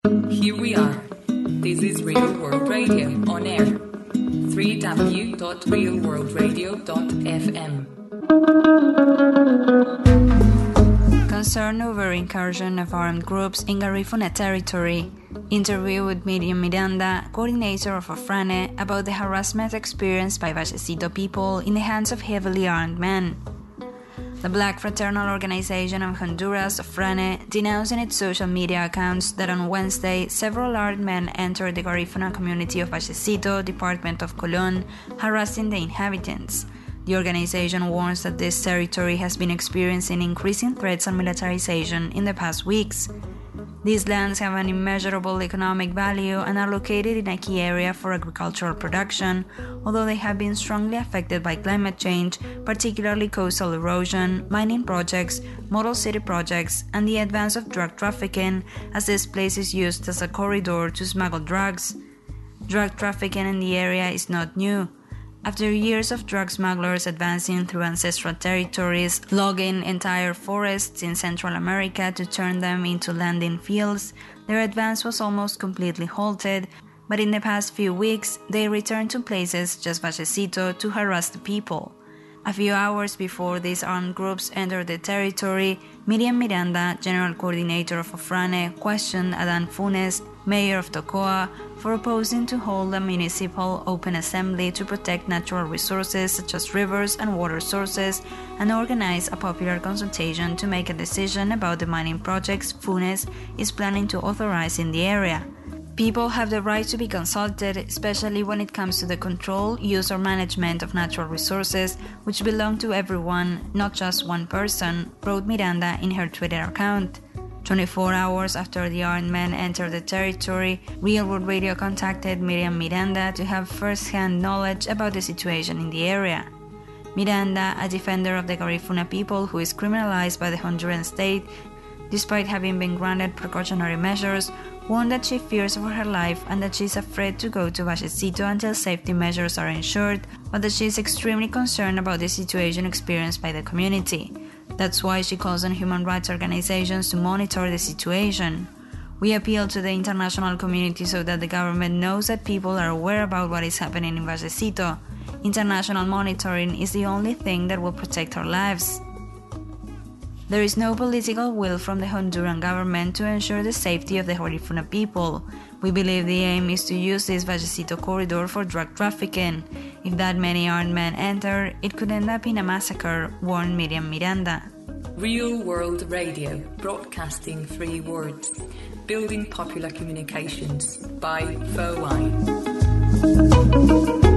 Here we are. This is Real World Radio on air. www.realworldradio.fm. Concern over incursion of armed groups in Garifuna territory. Interview with Miriam Miranda, coordinator of AFRANE, about the harassment experienced by Vallecito people in the hands of heavily armed men. The Black Fraternal Organization of Honduras, AFRANE, denounced in its social media accounts that on Wednesday, several armed men entered the Garifuna community of Vallecito, department of Colón, harassing the inhabitants. The organization warns that this territory has been experiencing increasing threats and militarization in the past weeks. These lands have an immeasurable economic value and are located in a key area for agricultural production, although they have been strongly affected by climate change, particularly coastal erosion, mining projects, model city projects, and the advance of drug trafficking, as this place is used as a corridor to smuggle drugs. Drug trafficking in the area is not new. After years of drug smugglers advancing through ancestral territories, logging entire forests in Central America to turn them into landing fields, their advance was almost completely halted, but in the past few weeks, they returned to places just Vallecito to harass the people. A few hours before these armed groups entered the territory, Miriam Miranda, General Coordinator of AFRANE, questioned Adán Funes, Mayor of Tocoa, for opposing to hold a municipal open assembly to protect natural resources such as rivers and water sources and organize a popular consultation to make a decision about the mining projects Funes is planning to authorize in the area. People have the right to be consulted, especially when it comes to the control, use or management of natural resources, which belong to everyone, not just one person, wrote Miranda in her Twitter account. 24 hours after the armed men entered the territory, Real World Radio contacted Miriam Miranda to have first-hand knowledge about the situation in the area. Miranda, a defender of the Garifuna people who is criminalized by the Honduran state, despite having been granted precautionary measures, warned that she fears for her life and that she is afraid to go to Vallecito until safety measures are ensured, but that she is extremely concerned about the situation experienced by the community. That's why she calls on human rights organizations to monitor the situation. We appeal to the international community so that the government knows that people are aware about what is happening in Vallecito. International monitoring is the only thing that will protect our lives. There is no political will from the Honduran government to ensure the safety of the Garifuna people. We believe the aim is to use this Vallecito corridor for drug trafficking. If that many armed men enter, it could end up in a massacre, warned Miriam Miranda. Real World Radio, broadcasting 3 words. Building popular communications by FOI.